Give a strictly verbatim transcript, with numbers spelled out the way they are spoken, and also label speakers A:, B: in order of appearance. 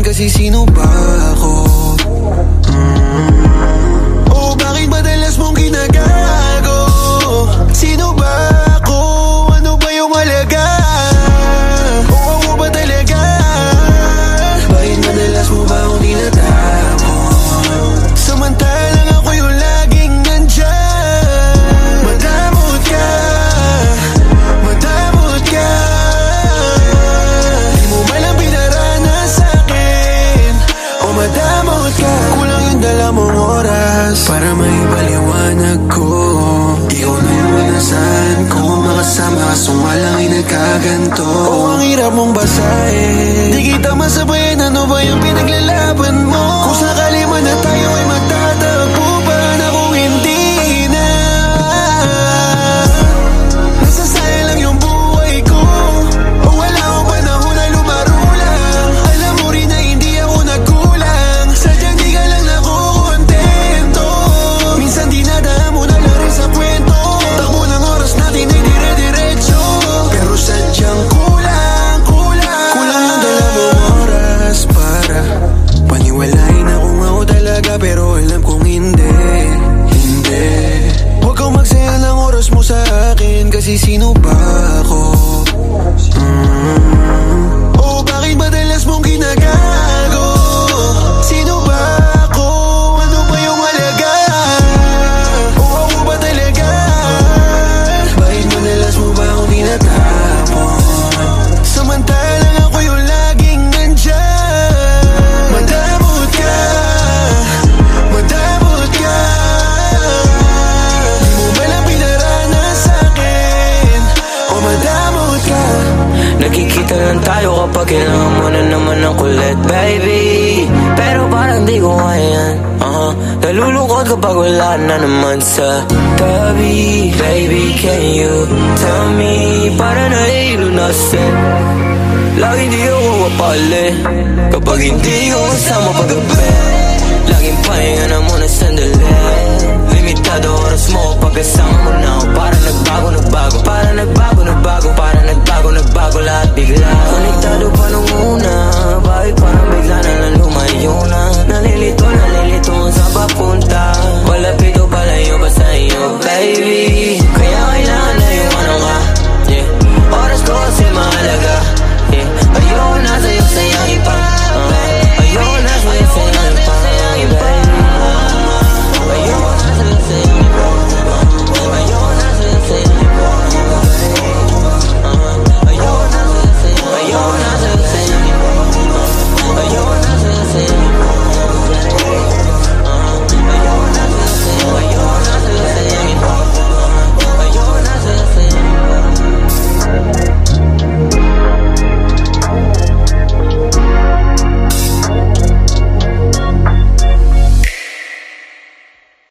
A: kasi sino ba ako? mm. Oh, bakit madalas mong ginagago? Sino ba ako? Ano ba yung halaga? Oh, ako ba talaga? Bakit madalas mo ba akong tinatapon? Samantalang ako yung laging nandyan. Madamot ka, madamot ka. Di mo malang pinaranas sa'kin. O madamot ka. Kulang yung dala mong oras para maipaliwanag ko. Ikaw na yung inasaan ko. Makasama kaso nga lang ay nagkaganto. O ang hirap mong basahin. Di kita masabayan, ano ba yung pinaglalaban mo? Kung sakali man na tayo ay magtatagpo pa na kung hindi na. Nasasayang lang yung buhay ko. O wala akong panahon na lumarulang. Alam mo rin na hindi ako nagkulang. Sadyang di ka lang nakukontento. Minsan dinadaan mo na lang rin sa kwento. Takbo ng oras natin ay dire-diretso. Pero sadyang kulang, kulang. Kulang yung dalawang oras para paniwalain na kung ako talaga. Pero alam kong hindi, hindi. Huwag kang magsayang ng oras mo sa akin. Kasi sino ba ako? mm. Oh, bakit madalas mong ginagago? Sino ba ako? Ano ba yung halaga? Oh, ako ba talaga? Bakit madalas mo ba akong tinatapon? Samantalang ako yung laging nandyan. Madamot ka, madamot ka. Di mo malang pinaranas sa'kin. O madamot ka.
B: Nakikita lang tayo kapag kailangan mo na naman ng kulit, baby. Pero parang di ko kaya uh-huh. Nalulungkot kapag wala na naman sa tabi. Baby, can you tell me? Para nahilo na set. Lagi di ako mapali kapag hindi ko kasama paggabi. Laging pahinga na muna sandali. Limitado oras mo kapag kasama mo na ako. Para nagbago, nagbago. Para nagbago, nagbago. Para nagbago, nagbago lahat bigla.